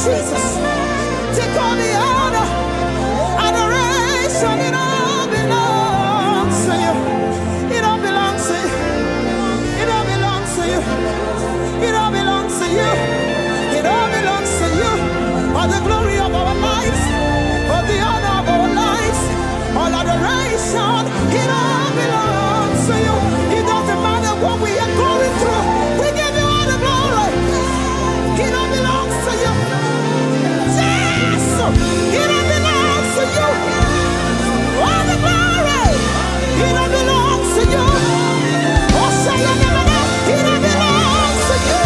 Jesus. Take all the honor, adoration. It all belongs to you. It all belongs to you. It all belongs to you. It all belongs to you. It all belongs to you. For the glory of our lives, for the honor of our lives, all adoration. It all belongs to you. It doesn't matter what we are going through. We give you all the glory. It all belongs to you. Yes! It all belongs to you. All the glory. It all belongs to you. Oh, say it all belongs to you.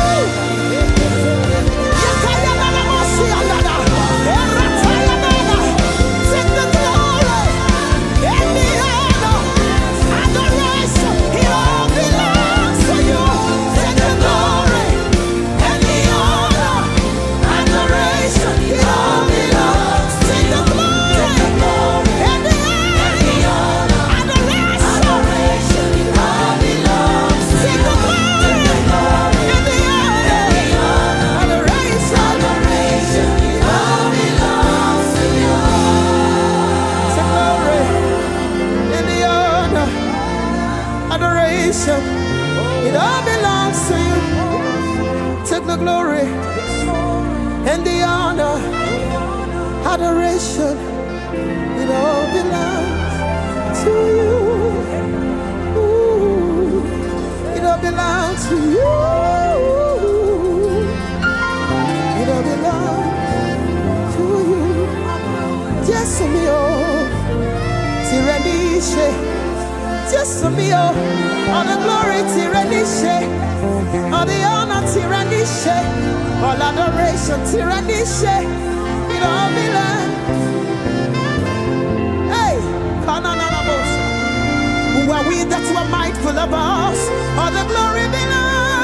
Take the glory and the honor, adoration. It all belongs to you. Take the glory and the honor, adoration. It all belongs. Take the glory and the honor, adoration. It all belongs. Take the glory and the honor, adoration. It all belongs to you. Take glory and the honor, adoration. It all belongs to you. Take the glory and the honor, adoration. It all belongs to you. Ooh, it all belongs to you. It all belongs to you. Yes, mio, Tyrannishe. Yes, mio, all the glory, Tyrannishe. All the honor, Tyrannishe. All adoration, Tyrannishe. It all belongs. Hey, Kananabos. Who are we that were mindful of us? All the glory belongs.